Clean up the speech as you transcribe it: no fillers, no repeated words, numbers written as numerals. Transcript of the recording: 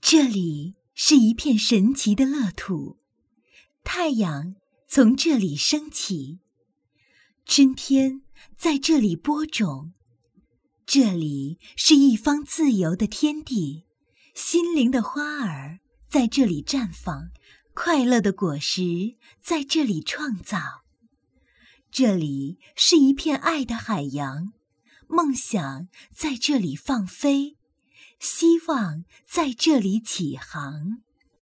这里是一片神奇的乐土，太阳从这里升起，春天在这里播种。这里是一方自由的天地，心灵的花儿在这里绽放，快乐的果实在这里创造。这里是一片爱的海洋，梦想在这里放飞，希望在这里起航。